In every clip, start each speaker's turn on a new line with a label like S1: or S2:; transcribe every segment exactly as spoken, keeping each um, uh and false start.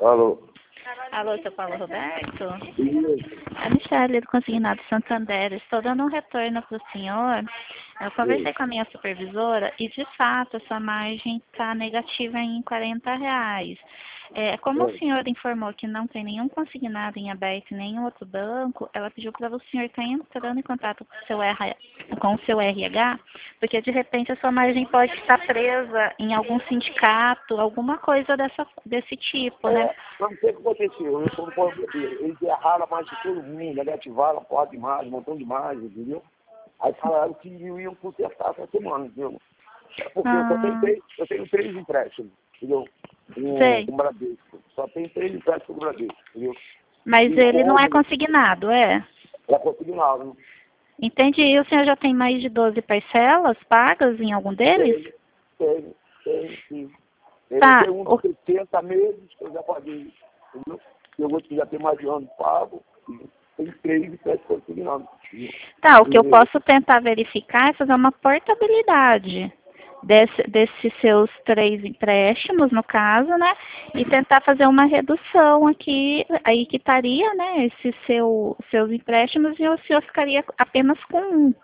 S1: Alô?
S2: Alô, seu Paulo Roberto?
S1: Isso.
S2: A Michelle do Consignado Santander. Estou dando um retorno para o senhor. Eu conversei com a minha supervisora e, de fato, a sua margem está negativa em quarenta reais. É, como o senhor informou que não tem nenhum consignado em aberto em nenhum outro banco, ela pediu para o senhor estar entrando em contato com o seu R H, com o seu R H, porque, de repente, a sua margem pode estar presa em algum sindicato, alguma coisa dessa, desse tipo, né?
S1: É, não sei o que aconteceu. Eu sou um português. Eles erraram a mais de todo mundo, negativaram a porta de imagem, um montão de imagem, entendeu? Aí falaram que iam consertar essa semana, entendeu? É porque
S2: Ah,
S1: eu só tenho três, eu tenho três empréstimos, entendeu?
S2: sei.
S1: Com o Bradesco. Só tem três empréstimos com o Bradesco, entendeu?
S2: Mas
S1: E
S2: ele não é
S1: como
S2: consignado, é?
S1: ela consignava, né?
S2: Entendi. E o senhor já tem mais de doze parcelas pagas em algum deles?
S1: Tem, tem, tem, sim. Eu
S2: Tá.
S1: tenho um
S2: O...
S1: de sessenta meses que eu já paguei, entendeu? Tem outro que já tem mais de um ano pago, e tem três empréstimos consignados, entendeu?
S2: Tá, o que eu
S1: E,
S2: posso tentar verificar é fazer uma portabilidade desse, desses seus três empréstimos, no caso, né? E tentar fazer uma redução aqui, aí que estaria, né, esses seu, seus empréstimos e o senhor ficaria apenas com um.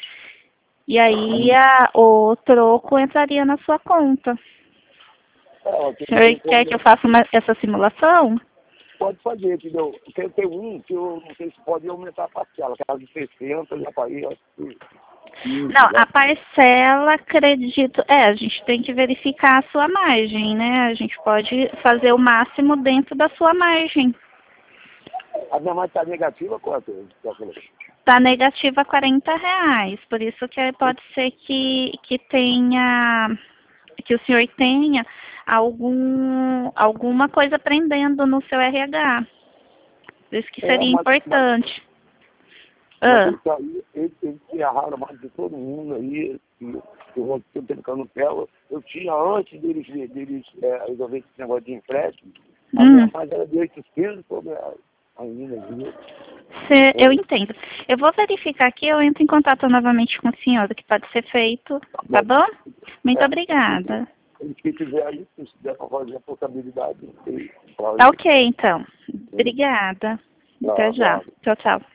S2: E aí a, o troco entraria na sua conta.
S1: é, ó,
S2: O
S1: tem,
S2: senhor
S1: tem
S2: quer
S1: como,
S2: que eu faça uma, essa simulação?
S1: pode fazer, entendeu? Tem, tem um que eu não sei se pode aumentar a parcela, aquela de sessenta, já paguei, acho que quinze,
S2: Não, a
S1: já.
S2: parcela, acredito, é, a gente tem que verificar a sua margem, né? A gente pode fazer o máximo dentro da sua margem.
S1: A minha mãe está negativa, quanto?
S2: Está negativa quarenta reais, por isso que pode ser que, que tenha, que o senhor tenha algum, alguma coisa prendendo no seu R H. Por isso que
S1: É,
S2: seria
S1: mas, mas,
S2: importante.
S1: mas
S2: Ah,
S1: isso aí, eles, eles erraram mais de todo mundo aí, e eu vou ter tendo Canutela. Eu tinha, antes deles, deles é, resolver esse negócio de empréstimo, a minha
S2: hum.
S1: mais era de oitocentos reais ainda, viu?
S2: Se- eu
S1: É,
S2: entendo. Eu vou verificar aqui, eu entro em contato novamente com o senhor, o que pode ser feito, tá
S1: bom,
S2: bom? Muito
S1: é,
S2: obrigada.
S1: se quiser aí, se der para fazer a portabilidade, eu
S2: Tá
S1: falo.
S2: ok, então. Obrigada.
S1: Tá,
S2: Até já.
S1: abraço.
S2: Tchau, tchau.